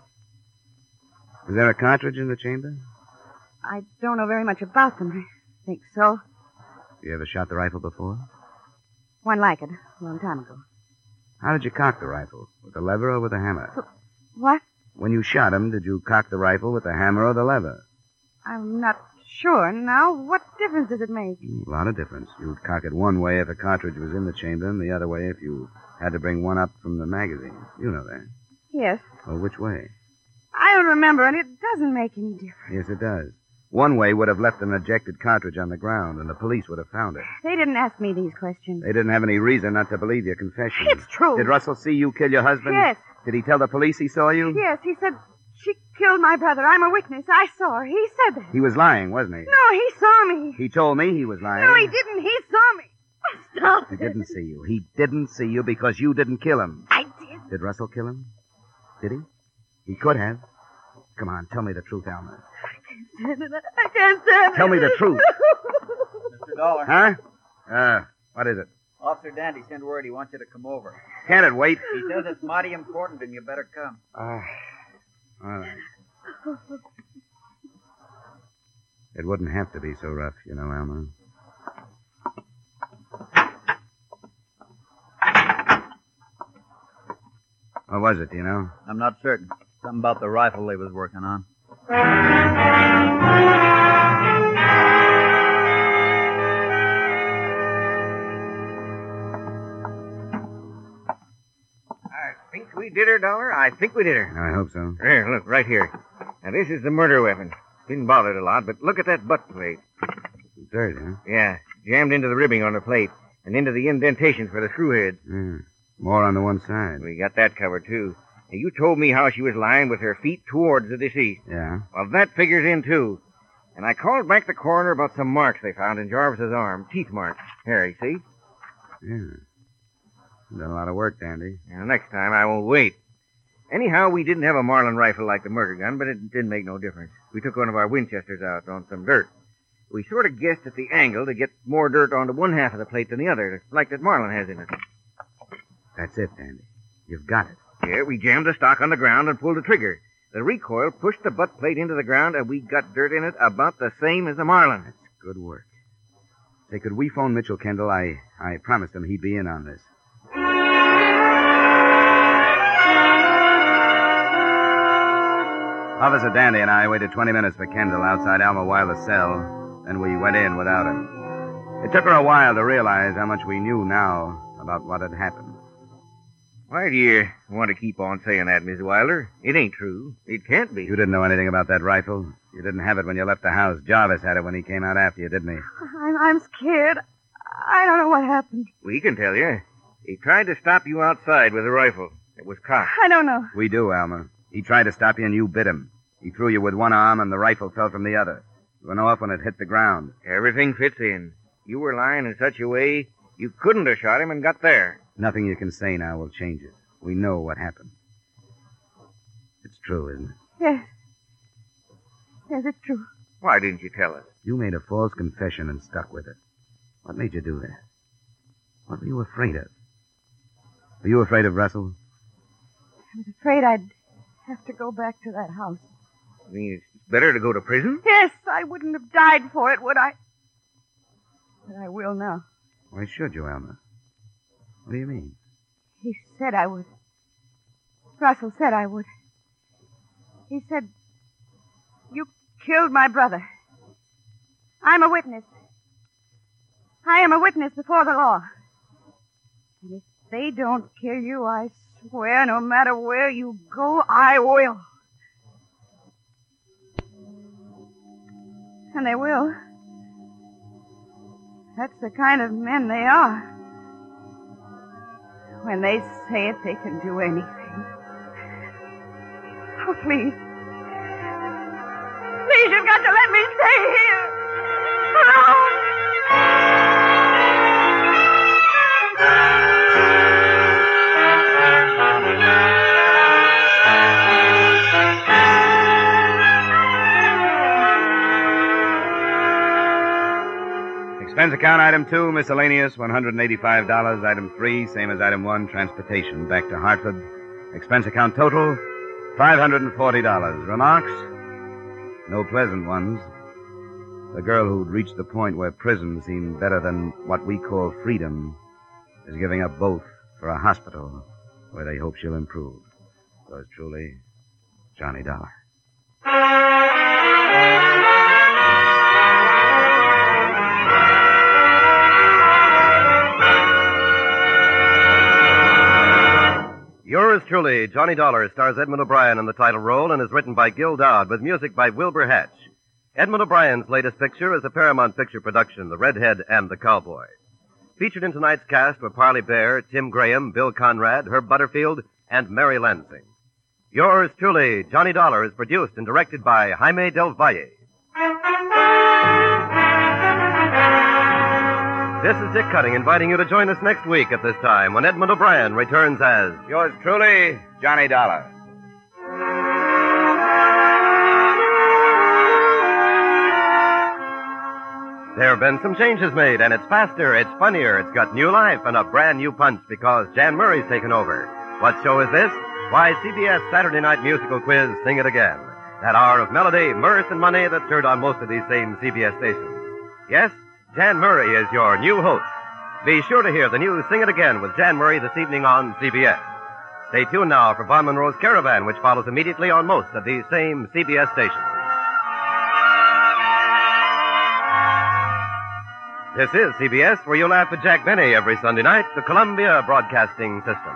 Was there a cartridge in the chamber? I don't know very much about them. I think so. You ever shot the rifle before? One like it, a long time ago. How did you cock the rifle? With the lever or with the hammer? What? When you shot him, did you cock the rifle with the hammer or the lever? I'm not sure now. What difference does it make? A lot of difference. You'd cock it one way if a cartridge was in the chamber, and the other way if you had to bring one up from the magazine. You know that. Yes. Well, which way? I don't remember, and it doesn't make any difference. Yes, it does. One way would have left an ejected cartridge on the ground, and the police would have found it. They didn't ask me these questions. They didn't have any reason not to believe your confession. It's true. Did Russell see you kill your husband? Yes. Did he tell the police he saw you? Yes, he said she killed my brother. I'm a witness. I saw her. He said that. He was lying, wasn't he? No, he saw me. He told me he was lying. No, he didn't. He saw me. Oh, stop He it. didn't see you. He didn't see you because you didn't kill him. I did. Did Russell kill him? Did he? He could have. Come on, tell me the truth, Alma. I can't stand it. Tell me the truth. Mr. Dollar. Huh? What is it? Officer Dandy sent word he wants you to come over. Can't it wait? He says it's mighty important and you better come. All right. It wouldn't have to be so rough, you know, Alma. What was it, do you know? I'm not certain. Something about the rifle they was working on. I think we did her, Dollar. I think we did her. I hope so. Here, look, right here. Now, this is the murder weapon. Been bothered a lot, but look at that butt plate. Dirt, huh? Yeah, jammed into the ribbing on the plate and into the indentations for the screw heads. More on the one side. We got that covered, too. Now, you told me how she was lying with her feet towards the deceased. Yeah? Well, that figures in, too. And I called back the coroner about some marks they found in Jarvis's arm. Teeth marks. Here, you see? Yeah. Done a lot of work, Dandy. Now, next time I won't wait. Anyhow, we didn't have a Marlin rifle like the murder gun, but it didn't make no difference. We took one of our Winchesters out on some dirt. We sort of guessed at the angle to get more dirt onto one half of the plate than the other, like that Marlin has in it. That's it, Dandy. You've got it. Yeah, we jammed the stock on the ground and pulled the trigger. The recoil pushed the butt plate into the ground, and we got dirt in it about the same as the Marlin. That's good work. Say, could we phone Mitchell Kendall? I promised him he'd be in on this. Officer Dandy and I waited 20 minutes for Kendall outside Alma Wilder's cell, then we went in without him. It took her a while to realize how much we knew now about what had happened. Why do you want to keep on saying that, Miss Wilder? It ain't true. It can't be. You didn't know anything about that rifle? You didn't have it when you left the house. Jarvis had it when he came out after you, didn't he? I'm scared. I don't know what happened. We can tell you. He tried to stop you outside with a rifle. It was cocked. I don't know. We do, Alma. He tried to stop you and you bit him. He threw you with one arm and the rifle fell from the other. You went off when it hit the ground. Everything fits in. You were lying in such a way you couldn't have shot him and got there. Nothing you can say now will change it. We know what happened. It's true, isn't it? Yes. Yes, it's true. Why didn't you tell us? You made a false confession and stuck with it. What made you do that? What were you afraid of? Were you afraid of Russell? I was afraid I'd have to go back to that house. You mean it's better to go to prison? Yes, I wouldn't have died for it, would I? But I will now. Why should you, Alma? What do you mean? He said I would. Russell said I would. He said, you killed my brother. I'm a witness. I am a witness before the law. And if they don't kill you, I swear no matter where you go, I will. And they will. That's the kind of men they are. When they say it, they can do anything. Oh, please. Please, you've got to let me stay here. Alone. Expense account item 2, miscellaneous, $185. Item 3, same as item 1, transportation back to Hartford. Expense account total, $540. Remarks? No pleasant ones. The girl who'd reached the point where prison seemed better than what we call freedom is giving up both for a hospital where they hope she'll improve. Yours truly, Johnny Dollar. Yours truly, Johnny Dollar, stars Edmund O'Brien in the title role and is written by Gil Doud with music by Wilbur Hatch. Edmund O'Brien's latest picture is a Paramount Picture production, The Redhead and the Cowboy. Featured in tonight's cast were Parley Bear, Tim Graham, Bill Conrad, Herb Butterfield, and Mary Lansing. Yours truly, Johnny Dollar, is produced and directed by Jaime Del Valle. This is Dick Cutting inviting you to join us next week at this time when Edmund O'Brien returns as Yours truly, Johnny Dollar. There have been some changes made, and it's faster, it's funnier, it's got new life and a brand new punch because Jan Murray's taken over. What show is this? Why, CBS Saturday Night Musical Quiz, Sing It Again. That hour of melody, mirth, and money that's heard on most of these same CBS stations. Yes, Jan Murray is your new host. Be sure to hear the new Sing It Again with Jan Murray this evening on CBS. Stay tuned now for Von Monroe's Caravan, which follows immediately on most of these same CBS stations. This is CBS, where you laugh at Jack Benny every Sunday night, the Columbia Broadcasting System.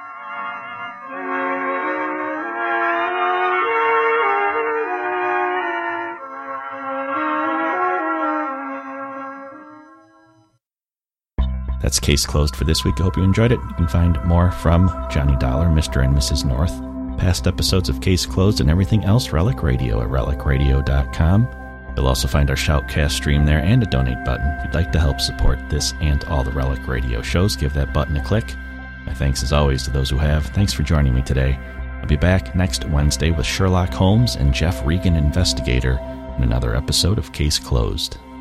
That's Case Closed for this week. I hope you enjoyed it. You can find more from Johnny Dollar, Mr. and Mrs. North, past episodes of Case Closed, and everything else Relic Radio at relicradio.com. You'll also find our Shoutcast stream there and a donate button. If you'd like to help support this and all the Relic Radio shows, give that button a click. My thanks, as always, to those who have. Thanks for joining me today. I'll be back next Wednesday with Sherlock Holmes and Jeff Regan, investigator, in another episode of Case Closed.